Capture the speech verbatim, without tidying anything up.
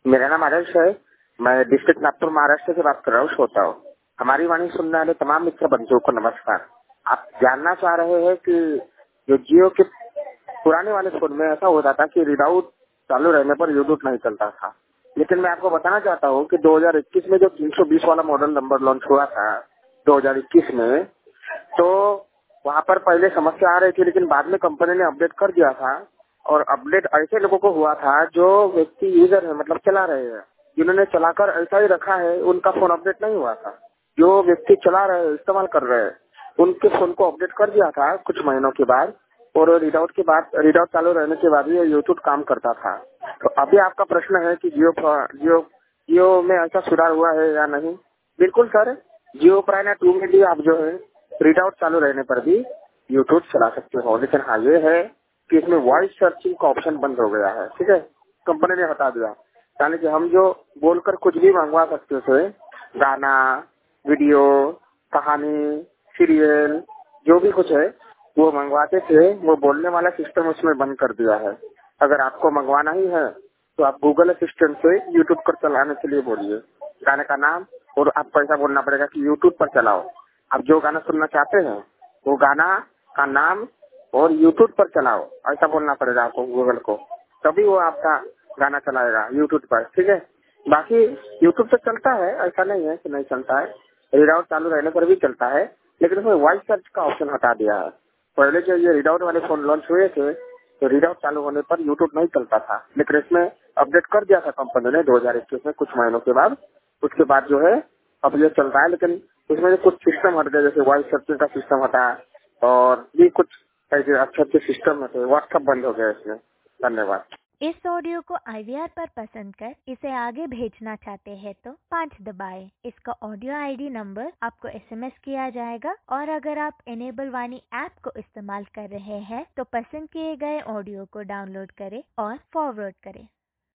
मेरा नाम आदर्श है। मैं डिस्ट्रिक्ट नागपुर महाराष्ट्र से बात कर रहा हूँ, श्रोता हूँ। हमारी वाणी सुनने वाले तमाम मित्र बंधुओं को नमस्कार। आप जानना चाह रहे हैं कि जो जियो के पुराने वाले फोन में ऐसा होता था कि रीडाउट चालू रहने पर यूट्यूब नहीं चलता था, लेकिन मैं आपको बताना चाहता हूँ कि दो हज़ार इक्कीस में जो तीन सौ बीस वाला मॉडल नंबर लॉन्च हुआ था दो हज़ार इक्कीस में, तो वहाँ पर पहले समस्या आ रही थी, लेकिन बाद में कंपनी ने अपडेट कर दिया था। और अपडेट ऐसे लोगों को हुआ था जो व्यक्ति यूजर है, मतलब चला रहे हैं, जिन्होंने चलाकर ऐसा ही रखा है, उनका फोन अपडेट नहीं हुआ था। जो व्यक्ति चला रहे हैं, इस्तेमाल कर रहे हैं, उनके फोन को अपडेट कर दिया था कुछ महीनों के बाद, और रीडाउट के बाद रीडाउट चालू रहने के बाद ये यूट्यूब काम करता था। तो अभी आपका प्रश्न है कि जियो जियो जियो में ऐसा सुधार हुआ है या नहीं। बिल्कुल सर, जियो प्राइना टू में भी आप जो है रीडाउट चालू रहने पर भी यूट्यूब चला सकते हो, लेकिन हाँ ये है कि इसमें वॉइस सर्चिंग का ऑप्शन बंद हो गया है। ठीक है, कंपनी ने हटा दिया, यानी कि हम जो बोलकर कुछ भी मंगवा सकते थे, गाना, वीडियो, कहानी, सीरियल, जो भी कुछ है वो मंगवाते थे, वो बोलने वाला सिस्टम उसमें बंद कर दिया है। अगर आपको मंगवाना ही है तो आप गूगल असिस्टेंट से यूट्यूब पर चलाने के लिए बोलिए गाने का नाम, और आपको ऐसा बोलना पड़ेगा कि यूट्यूब पर चलाओ। आप जो गाना सुनना चाहते हैं वो गाना का नाम और यूट्यूब पर चलाओ, ऐसा बोलना पड़ेगा आपको गूगल को, तभी वो आपका गाना चलाएगा यूट्यूब पर। ठीक है, बाकी यूट्यूब से चलता है, ऐसा नहीं है कि नहीं चलता है, रीडाउट चालू रहने पर भी चलता है, लेकिन उसमें वॉइस सर्च का ऑप्शन हटा दिया है। पहले जो ये रीडाउट वाले फोन लॉन्च हुए थे तो रीडाउट चालू होने पर यूट्यूब नहीं चलता था, लेकिन इसमें अपडेट कर दिया था कंपनी ने दो हज़ार इक्कीस में कुछ महीनों के बाद। उसके बाद जो है अब ये चलता है, लेकिन उसमें जो कुछ सिस्टम हट गए, जैसे वॉइस सर्चिंग का सिस्टम हटा और भी कुछ ऐसे अच्छे अच्छे सिस्टम होते, व्हाट्सएप बंद हो गया इसमें। धन्यवाद। इस ऑडियो को आई वी आर पर पसंद कर इसे आगे भेजना चाहते हैं तो पाँच दबाएं। इसका ऑडियो आई डी नंबर आपको एस एम एस किया जाएगा, और अगर आप इनेबल वाणी ऐप को इस्तेमाल कर रहे हैं तो पसंद किए गए ऑडियो को डाउनलोड करें और फॉरवर्ड करें।